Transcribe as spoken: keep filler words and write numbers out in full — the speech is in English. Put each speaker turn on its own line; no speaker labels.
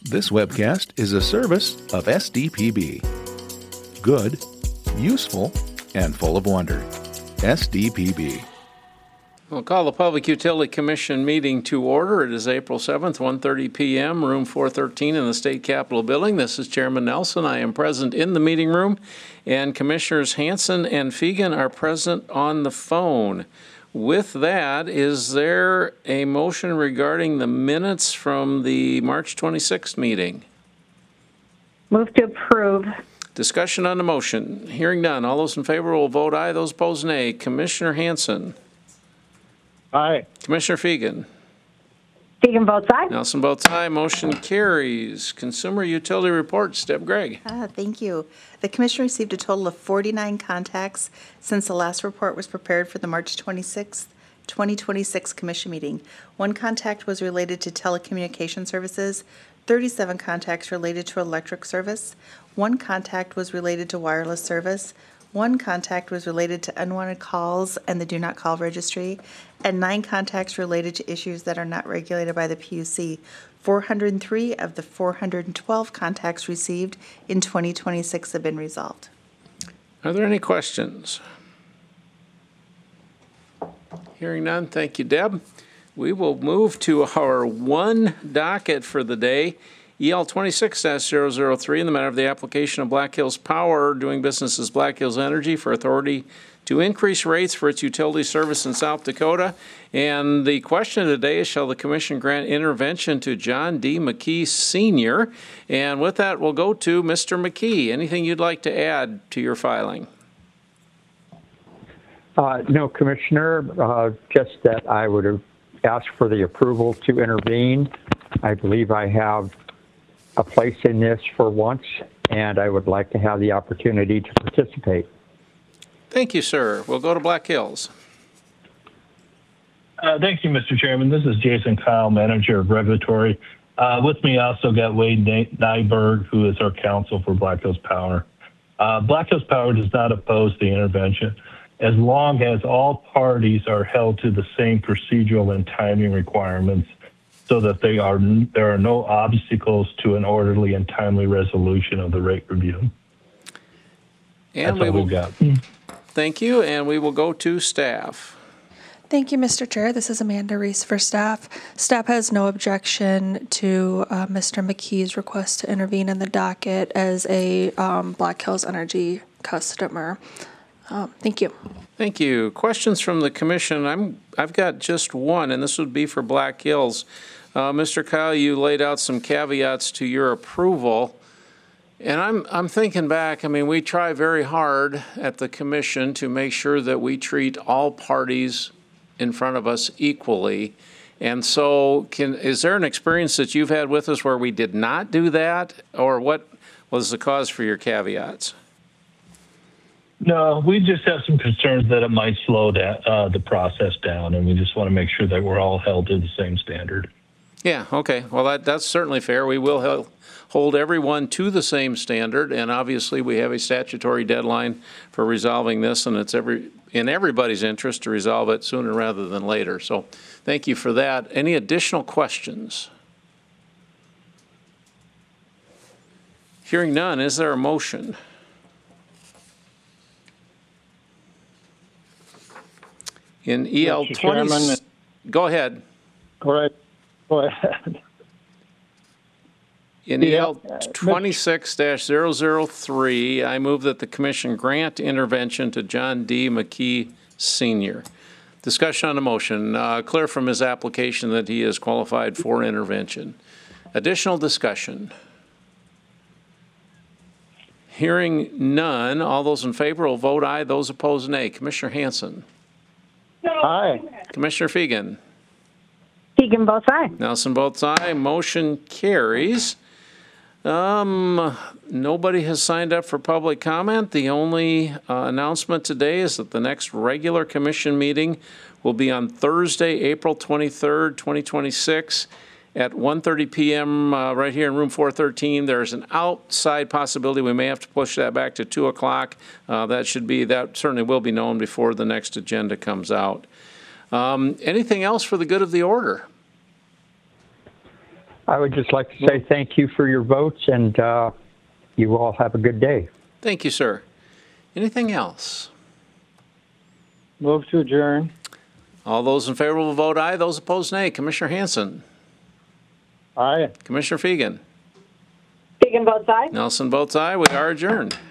This webcast is a service of S D P B. Good, useful, and full of wonder. S D P B.
We'll call the Public Utility Commission meeting to order. It is April seventh, one thirty p.m., room four thirteen in the State Capitol building. This is Chairman Nelson. I am present in the meeting room, and Commissioners Hanson and Fegan are present on the phone. With that, is there a motion regarding the minutes from the March twenty-sixth meeting?
Move to approve.
Discussion on the motion. Hearing none. All those in favor will vote aye. Those opposed, nay. Commissioner Hanson.
Aye.
Commissioner Fegan.
Fegan votes aye.
Nelson votes aye. Motion carries. Consumer Utility Reports. Deb Gregg.
Ah, thank you. The Commission received a total of forty-nine contacts since the last report was prepared for the March twenty-sixth, twenty twenty-six Commission meeting. One contact was related to telecommunication services, thirty-seven contacts related to electric service, one contact was related to wireless service, one contact was related to unwanted calls and the Do Not Call registry, and nine contacts related to issues that are not regulated by the P U C. four hundred three of the four hundred twelve contacts received in twenty twenty-six have been resolved.
Are there any questions? Hearing none, thank you, Deb. We will move to our one docket for the day, E L twenty-six dash zero zero three, in the matter of the application of Black Hills Power, doing business as Black Hills Energy, for authority to increase rates for its utility service in South Dakota. And the question today is, shall the Commission grant intervention to John D. McKee Senior? And with that, we'll go to Mister McKee. Anything you'd like to add to your filing?
Uh, no, Commissioner, uh, just that I would have asked for the approval to intervene. I believe I have a place in this for once, and I would like to have the opportunity to participate.
Thank you, sir. We'll go to Black Hills.
Uh, thank you, Mister Chairman. This is Jason Kyle, Manager of Regulatory. Uh, with me, I also got Wade Nyberg, who is our counsel for Black Hills Power. Uh, Black Hills Power does not oppose the intervention as long as all parties are held to the same procedural and timing requirements, so that they are there are no obstacles to an orderly and timely resolution of the rate review.
And
That's
we
all
will,
we've got.
Thank you, and we will go to staff.
Thank you, Mister Chair. This is Amanda Reese for staff. Staff has no objection to uh, Mister McKee's request to intervene in the docket as a um, Black Hills Energy customer. Um, thank you.
Thank you. Questions from the Commission? I'm, I've got just one, and this would be for Black Hills. Uh, Mister Kyle, you laid out some caveats to your approval. And I'm I'm thinking back, I mean, we try very hard at the Commission to make sure that we treat all parties in front of us equally. And so can is there an experience that you've had with us where we did not do that? Or what was the cause for your caveats?
No, we just have some concerns that it might slow down, uh, the process down, and we just want to make sure that we're all held to the same standard.
Yeah, okay. Well, that, that's certainly fair. We will hel- hold everyone to the same standard, and obviously we have a statutory deadline for resolving this, and it's every in everybody's interest to resolve it sooner rather than later. So thank you for that. Any additional questions? Hearing none, is there a motion? In E L twenty, go ahead.
Go ahead. Go ahead.
In E L twenty-six dash zero zero three, I move that the Commission grant intervention to John D. McKee Senior Discussion on the motion. Uh, clear from his application that he is qualified for intervention. Additional discussion. Hearing none, all those in favor will vote aye. Those opposed, nay. Commissioner Hanson.
Aye.
Commissioner Fegan.
Fegan votes aye.
Nelson votes aye. Motion carries. Um, nobody has signed up for public comment. The only uh, announcement today is that the next regular Commission meeting will be on Thursday, April twenty-third, twenty twenty-six at one thirty p.m. Uh, right here in room four thirteen. There's an outside possibility we may have to push that back to two o'clock. Uh, that should be, that certainly will be known before the next agenda comes out. Um, anything else for the good of the order?
I would just like to say thank you for your votes, and uh, you all have a good day.
Thank you, sir. Anything else?
Move to adjourn.
All those in favor will vote aye. Those opposed, nay. Commissioner Hanson.
Aye.
Commissioner Fegan.
Fegan votes aye.
Nelson votes aye. We are adjourned.